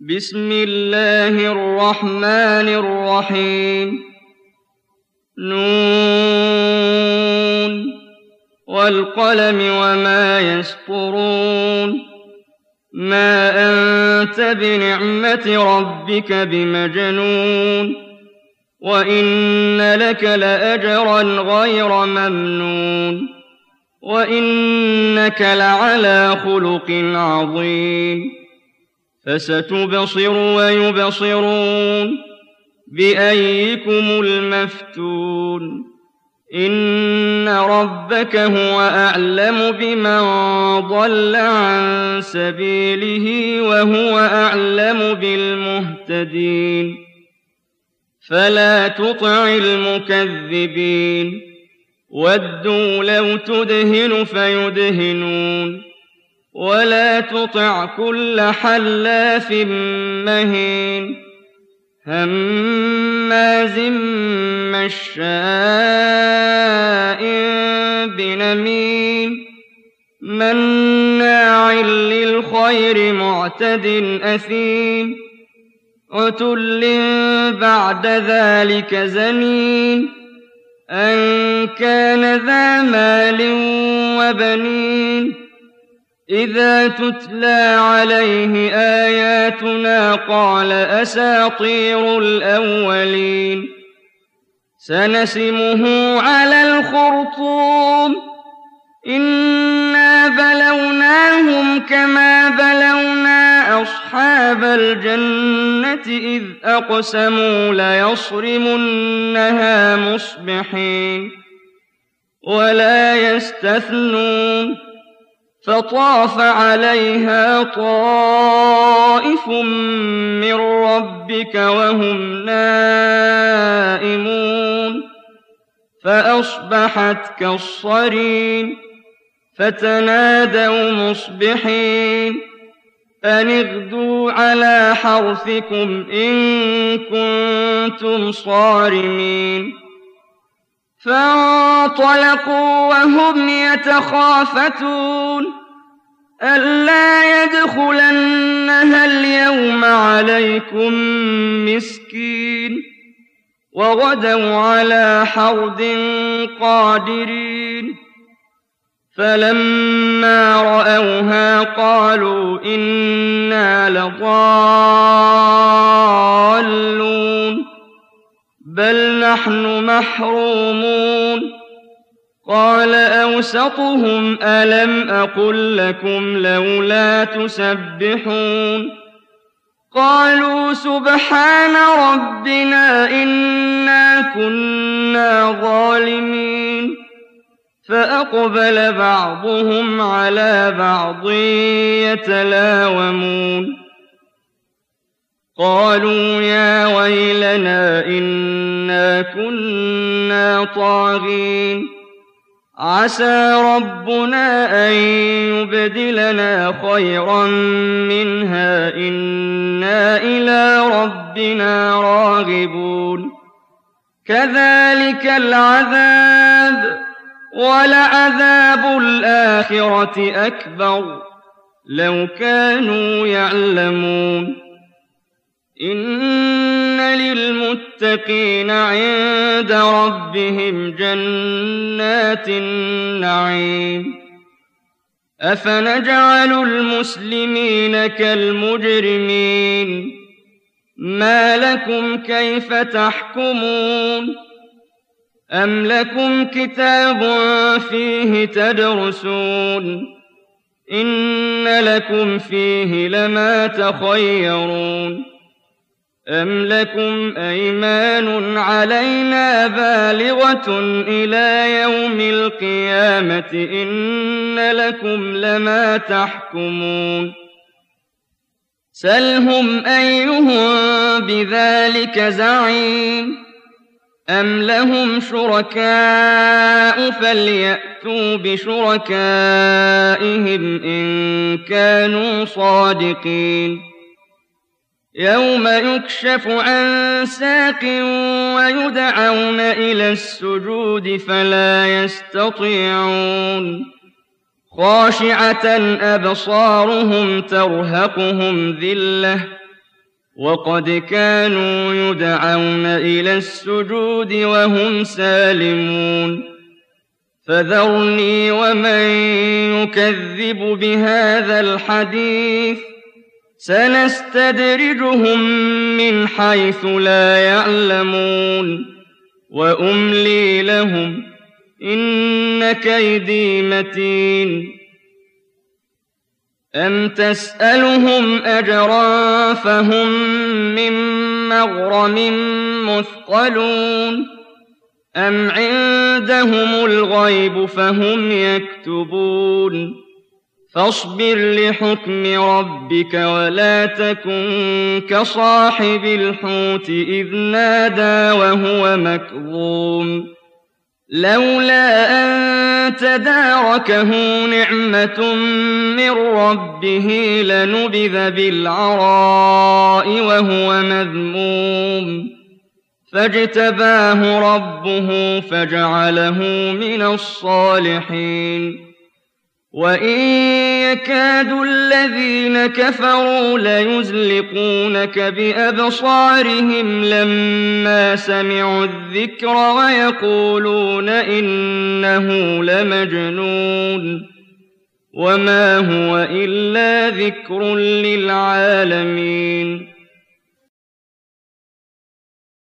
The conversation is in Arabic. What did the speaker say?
بسم الله الرحمن الرحيم نون والقلم وما يسطرون ما أنت بنعمة ربك بمجنون وإن لك لأجرا غير ممنون وإنك لعلى خلق عظيم فستبصر ويبصرون بأيكم المفتون إن ربك هو أعلم بمن ضل عن سبيله وهو أعلم بالمهتدين فلا تطع المكذبين ودوا لو تدهن فيدهنون ولا تطع كل حلاف مهين هماز مشاء بنميم مناع للخير معتد أثيم عتل بعد ذلك زنين أن كان ذا مال وبنين إذا تتلى عليه آياتنا قال أساطير الأولين سنسمه على الخرطوم إنا بلوناهم كما بلونا أصحاب الجنة إذ أقسموا ليصرمنها مصبحين ولا يستثنون فطاف عليها طائف من ربك وهم نائمون فأصبحت كالصريم فتنادوا مصبحين أن اغدوا على حرثكم إن كنتم صارمين فانطلقوا وهم يتخافتون ألا يدخلنها اليوم عليكم مسكين وغدوا على حرد قادرين فلما رأوها قالوا إنا لضالون بل نحن محرومون قال أوسطهم ألم أقل لكم لولا تسبحون قالوا سبحان ربنا إنا كنا ظالمين فأقبل بعضهم على بعض يتلاومون قالوا يا ويلنا إنا كنا طاغين عسى ربنا أن يبدلنا خيرا منها إنا إلى ربنا راغبون كذلك العذاب ولعذاب الآخرة أكبر لو كانوا يعلمون إن للمتقين عند ربهم جنات النعيم أفنجعل المسلمين كالمجرمين ما لكم كيف تحكمون أم لكم كتاب فيه تدرسون إن لكم فيه لما تخيرون أم لكم أيمان علينا بالغة إلى يوم القيامة إن لكم لما تحكمون سلهم أيهم بذلك زعيم أم لهم شركاء فليأتوا بشركائهم إن كانوا صادقين يوم يكشف عن ساق ويدعون إلى السجود فلا يستطيعون خاشعة أبصارهم ترهقهم ذلة وقد كانوا يدعون إلى السجود وهم سالمون فذرني ومن يكذب بهذا الحديث سنستدرجهم من حيث لا يعلمون وأملي لهم إن كيدي متين أم تسألهم أجرا فهم من مغرم مثقلون أم عندهم الغيب فهم يكتبون فاصبر لحكم ربك ولا تكن كصاحب الحوت إذ نادى وهو مكظوم لولا أن تداركه نعمة من ربه لنبذ بالعراء وهو مذموم فاجتباه ربه فجعله من الصالحين وإن يكاد الذين كفروا ليزلقونك بأبصارهم لما سمعوا الذكر ويقولون إنه لمجنون وما هو إلا ذكر للعالمين